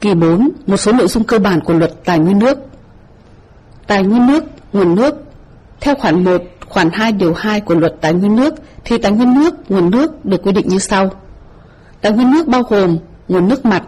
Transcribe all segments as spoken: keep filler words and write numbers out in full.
Kỳ bốn. Một số nội dung cơ bản của luật tài nguyên nước. Tài nguyên nước, nguồn nước. Theo khoản một, khoản hai điều hai của luật tài nguyên nước thì tài nguyên nước, nguồn nước được quy định như sau. Tài nguyên nước bao gồm nguồn nước mặt,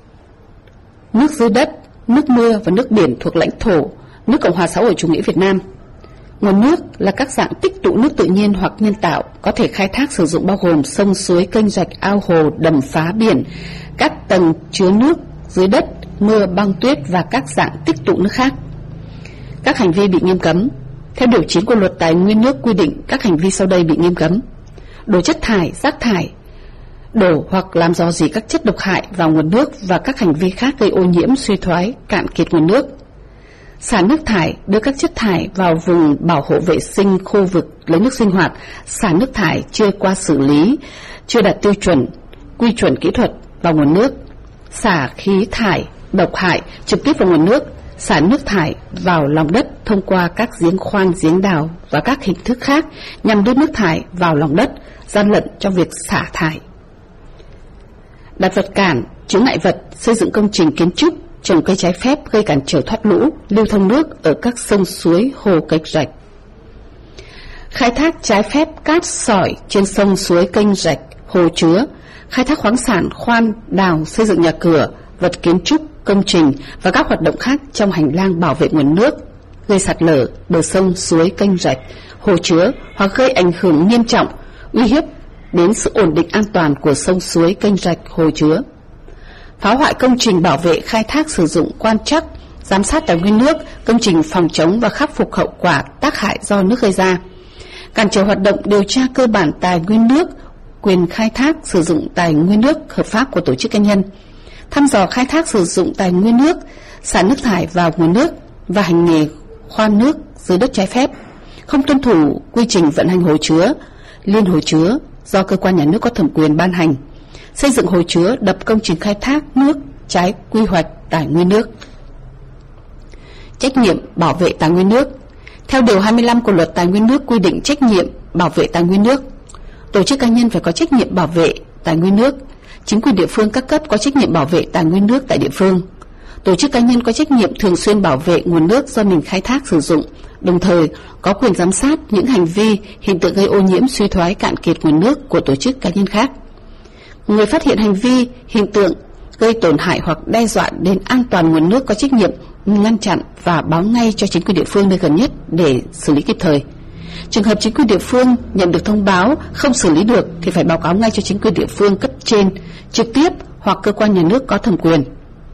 nước dưới đất, nước mưa và nước biển thuộc lãnh thổ nước Cộng hòa xã hội chủ nghĩa Việt Nam. Nguồn nước là các dạng tích tụ nước tự nhiên hoặc nhân tạo có thể khai thác sử dụng bao gồm sông, suối, kênh rạch, ao hồ, đầm phá biển, các tầng chứa nước dưới đất, mưa, băng tuyết và các dạng tích tụ nước khác. Các hành vi bị nghiêm cấm. Theo điều chín của luật tài nguyên nước quy định các hành vi sau đây bị nghiêm cấm: đổ chất thải, rác thải, đổ hoặc làm rò rỉ các chất độc hại vào nguồn nước và các hành vi khác gây ô nhiễm, suy thoái, cạn kiệt nguồn nước; xả nước thải, đưa các chất thải vào vùng bảo hộ vệ sinh, khu vực lấy nước sinh hoạt; xả nước thải chưa qua xử lý, chưa đạt tiêu chuẩn, quy chuẩn kỹ thuật vào nguồn nước; xả khí thải độc hại trực tiếp vào nguồn nước; xả nước thải vào lòng đất thông qua các giếng khoan, giếng đào và các hình thức khác nhằm đưa nước thải vào lòng đất, gian lận trong việc xả thải; đặt vật cản, chướng ngại vật, xây dựng công trình kiến trúc, trồng cây trái phép gây cản trở thoát lũ, lưu thông nước ở các sông suối, hồ, kênh rạch; khai thác trái phép cát sỏi trên sông suối, kênh rạch, hồ chứa; khai thác khoáng sản, khoan, đào, xây dựng nhà cửa, vật kiến trúc, công trình và các hoạt động khác trong hành lang bảo vệ nguồn nước, gây sạt lở bờ sông, suối, kênh rạch, hồ chứa hoặc gây ảnh hưởng nghiêm trọng, uy hiếp đến sự ổn định an toàn của sông suối, kênh rạch, hồ chứa; phá hoại công trình bảo vệ, khai thác, sử dụng, quan trắc, giám sát tài nguyên nước, công trình phòng chống và khắc phục hậu quả tác hại do nước gây ra; cản trở hoạt động điều tra cơ bản tài nguyên nước, quyền khai thác, sử dụng tài nguyên nước hợp pháp của tổ chức cá nhân; thăm dò khai thác sử dụng tài nguyên nước, xả nước thải vào nguồn nước và hành nghề khoan nước dưới đất trái phép; không tuân thủ quy trình vận hành hồ chứa, liên hồ chứa do cơ quan nhà nước có thẩm quyền ban hành; xây dựng hồ chứa, đập, công trình khai thác nước trái quy hoạch tài nguyên nước. Trách nhiệm bảo vệ tài nguyên nước. Theo điều hai mươi lăm của luật tài nguyên nước quy định trách nhiệm bảo vệ tài nguyên nước. Tổ chức cá nhân phải có trách nhiệm bảo vệ tài nguyên nước. Chính quyền địa phương các cấp có trách nhiệm bảo vệ tài nguyên nước tại địa phương. Tổ chức cá nhân có trách nhiệm thường xuyên bảo vệ nguồn nước do mình khai thác sử dụng, đồng thời có quyền giám sát những hành vi, hiện tượng gây ô nhiễm, suy thoái, cạn kiệt nguồn nước của tổ chức cá nhân khác. Người phát hiện hành vi, hiện tượng gây tổn hại hoặc đe dọa đến an toàn nguồn nước có trách nhiệm ngăn chặn và báo ngay cho chính quyền địa phương nơi gần nhất để xử lý kịp thời. Trường hợp chính quyền địa phương nhận được thông báo không xử lý được thì phải báo cáo ngay cho chính quyền địa phương cấp trên trực tiếp hoặc cơ quan nhà nước có thẩm quyền.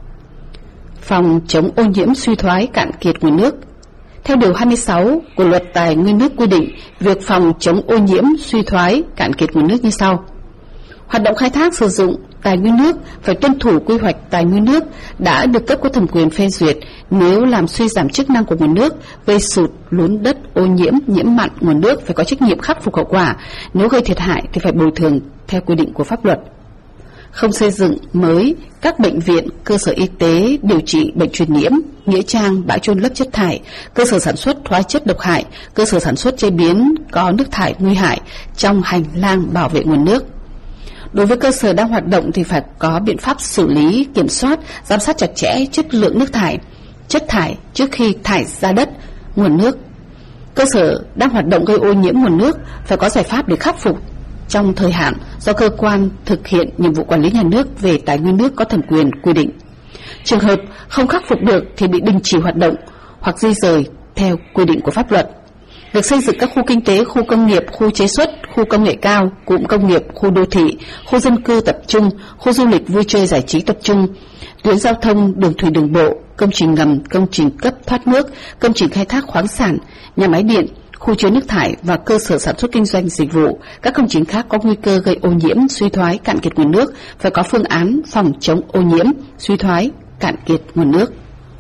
Phòng chống ô nhiễm, suy thoái, cạn kiệt nguồn nước. Theo điều hai mươi sáu của luật tài nguyên nước quy định việc phòng chống ô nhiễm, suy thoái, cạn kiệt nguồn nước như sau: hoạt động khai thác sử dụng tài nguyên nước phải tuân thủ quy hoạch tài nguyên nước đã được cấp có thẩm quyền phê duyệt. Nếu làm suy giảm chức năng của nguồn nước, gây sụt lún đất, ô nhiễm, nhiễm mặn nguồn nước phải có trách nhiệm khắc phục hậu quả. Nếu gây thiệt hại thì phải bồi thường theo quy định của pháp luật. Không xây dựng mới các bệnh viện, cơ sở y tế điều trị bệnh truyền nhiễm, nghĩa trang, bãi chôn lấp chất thải, cơ sở sản xuất hóa chất độc hại, cơ sở sản xuất chế biến có nước thải nguy hại trong hành lang bảo vệ nguồn nước. Đối với cơ sở đang hoạt động thì phải có biện pháp xử lý, kiểm soát, giám sát chặt chẽ chất lượng nước thải, chất thải trước khi thải ra đất, nguồn nước. Cơ sở đang hoạt động gây ô nhiễm nguồn nước phải có giải pháp để khắc phục trong thời hạn do cơ quan thực hiện nhiệm vụ quản lý nhà nước về tài nguyên nước có thẩm quyền quy định. Trường hợp không khắc phục được thì bị đình chỉ hoạt động hoặc di rời theo quy định của pháp luật. Việc xây dựng các khu kinh tế, khu công nghiệp, khu chế xuất, khu công nghệ cao, cụm công nghiệp, khu đô thị, khu dân cư tập trung, khu du lịch vui chơi giải trí tập trung, tuyến giao thông, đường thủy đường bộ, công trình ngầm, công trình cấp thoát nước, công trình khai thác khoáng sản, nhà máy điện, khu chứa nước thải và cơ sở sản xuất kinh doanh dịch vụ, các công trình khác có nguy cơ gây ô nhiễm, suy thoái, cạn kiệt nguồn nước phải có phương án phòng chống ô nhiễm, suy thoái, cạn kiệt nguồn nước.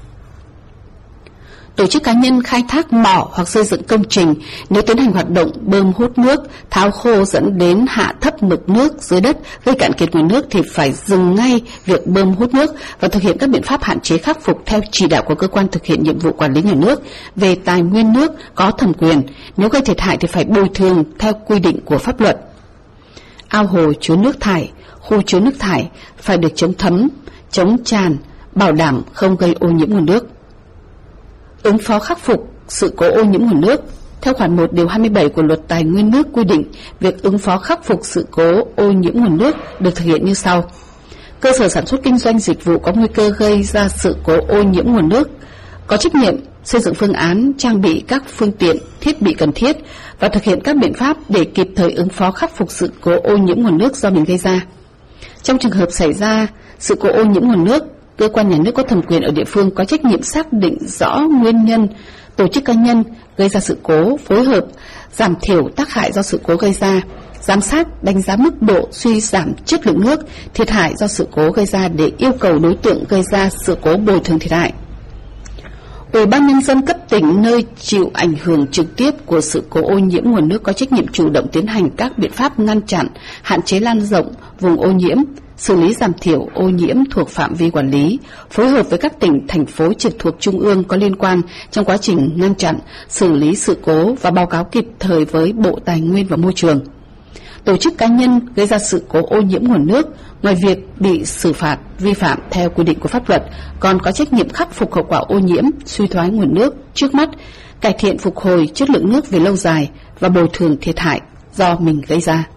Tổ chức cá nhân khai thác mỏ hoặc xây dựng công trình nếu tiến hành hoạt động bơm hút nước, tháo khô dẫn đến hạ thấp mực nước dưới đất gây cạn kiệt nguồn nước thì phải dừng ngay việc bơm hút nước và thực hiện các biện pháp hạn chế khắc phục theo chỉ đạo của cơ quan thực hiện nhiệm vụ quản lý nhà nước về tài nguyên nước có thẩm quyền. Nếu gây thiệt hại thì phải bồi thường theo quy định của pháp luật. Ao hồ chứa nước thải, khu chứa nước thải phải được chống thấm, chống tràn bảo đảm không gây ô nhiễm nguồn nước. Ứng phó khắc phục sự cố ô nhiễm nguồn nước. Theo khoản một điều hai mươi bảy của Luật Tài nguyên nước quy định, việc ứng phó khắc phục sự cố ô nhiễm nguồn nước được thực hiện như sau. Cơ sở sản xuất kinh doanh dịch vụ có nguy cơ gây ra sự cố ô nhiễm nguồn nước có trách nhiệm xây dựng phương án, trang bị các phương tiện, thiết bị cần thiết và thực hiện các biện pháp để kịp thời ứng phó khắc phục sự cố ô nhiễm nguồn nước do mình gây ra. Trong trường hợp xảy ra sự cố ô nhiễm nguồn nước, cơ quan nhà nước có thẩm quyền ở địa phương có trách nhiệm xác định rõ nguyên nhân, tổ chức cá nhân gây ra sự cố, phối hợp giảm thiểu tác hại do sự cố gây ra, giám sát, đánh giá mức độ suy giảm chất lượng nước, thiệt hại do sự cố gây ra để yêu cầu đối tượng gây ra sự cố bồi thường thiệt hại. Ủy ban nhân dân cấp tỉnh nơi chịu ảnh hưởng trực tiếp của sự cố ô nhiễm nguồn nước có trách nhiệm chủ động tiến hành các biện pháp ngăn chặn, hạn chế lan rộng vùng ô nhiễm, xử lý giảm thiểu ô nhiễm thuộc phạm vi quản lý, phối hợp với các tỉnh, thành phố trực thuộc trung ương có liên quan trong quá trình ngăn chặn, xử lý sự cố và báo cáo kịp thời với Bộ Tài nguyên và Môi trường. Tổ chức cá nhân gây ra sự cố ô nhiễm nguồn nước, ngoài việc bị xử phạt vi phạm theo quy định của pháp luật, còn có trách nhiệm khắc phục hậu quả ô nhiễm, suy thoái nguồn nước trước mắt, cải thiện phục hồi chất lượng nước về lâu dài và bồi thường thiệt hại do mình gây ra.